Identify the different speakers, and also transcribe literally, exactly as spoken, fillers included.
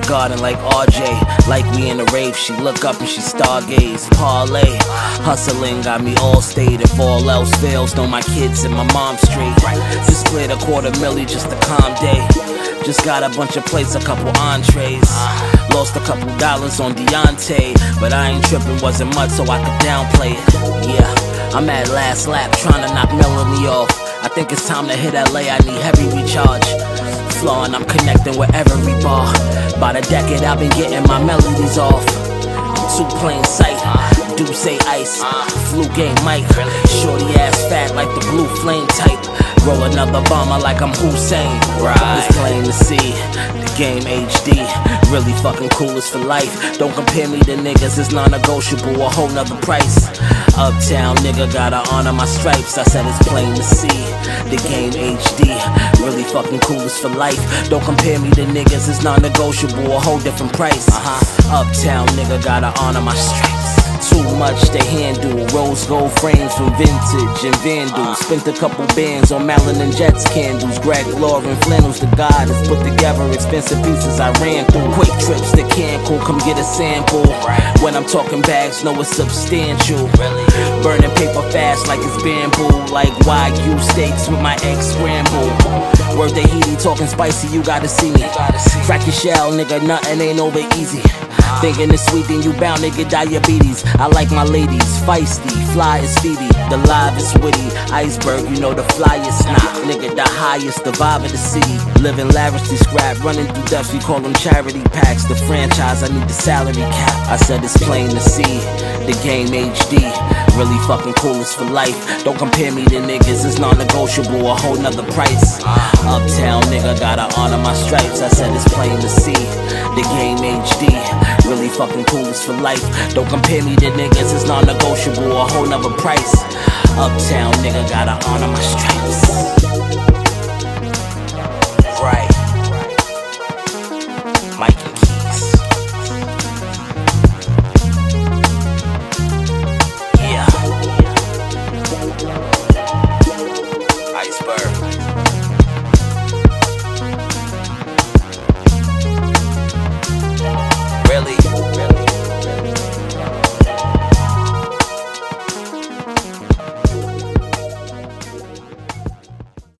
Speaker 1: garden like R J. Like we in a rave, she look up and she stargaze. Parlay, hustling got me all stayed. If all else fails, know my kids and my mom straight. Just cleared a quarter milli just a calm day. Just got a bunch of plates, a couple entrees. Lost a couple dollars on Deontay, but I ain't tripping, wasn't much so I could downplay it. Yeah, I'm at last lap trying to knock Melanie off. I think it's time to hit L A, I need heavy recharge. Flowing, I'm connecting with every bar. By the decade I've been getting my melodies off. I'm too plain sight, do say ice, flu game Mike. Shorty ass fat like the blue flame type. Roll another bomber like I'm Hussein. Right. It's plain to see, the game H D. Really fucking cool is for life. Don't compare me to niggas, it's non-negotiable, a whole nother price. Uptown nigga gotta honor my stripes. I said it's plain to see, the game H D. Really fucking cool is for life. Don't compare me to niggas, it's non-negotiable, a whole different price. Uh-huh. Uptown nigga gotta honor my stripes. Too much to handle, rose gold frames from Vintage and Vandal. Spent a couple bands on Malin and Jets candles. Greg Lauren flannels, the god has put together expensive pieces I ran through. Quick trips to Cancun, come get a sample. When I'm talking bags, know it's substantial. Burning paper fast like it's bamboo. Like Wagyu steaks with my eggs scrambled. Word to Heedy, talking spicy, you gotta see me. Crack your shell, nigga, nothing ain't over easy. Thinking it's sweet, then you bound to get diabetes. I like my ladies, feisty, fly as Phoebe. The live is witty, iceberg, you know the flyest not. Nigga, the highest, the vibe of the city. Living lavishly scrap, running through depths, we call them charity packs. The franchise, I need the salary cap. I said it's plain to see, the game H D. Really fucking cool is for life. Don't compare me to niggas, it's non-negotiable, a whole nother price. Uptown nigga gotta honor my stripes. I said it's plain to see, the game H D. Really fucking cool is for life. Don't compare me to niggas, it's non-negotiable, a whole nother price. Uptown nigga gotta honor my stripes. Right.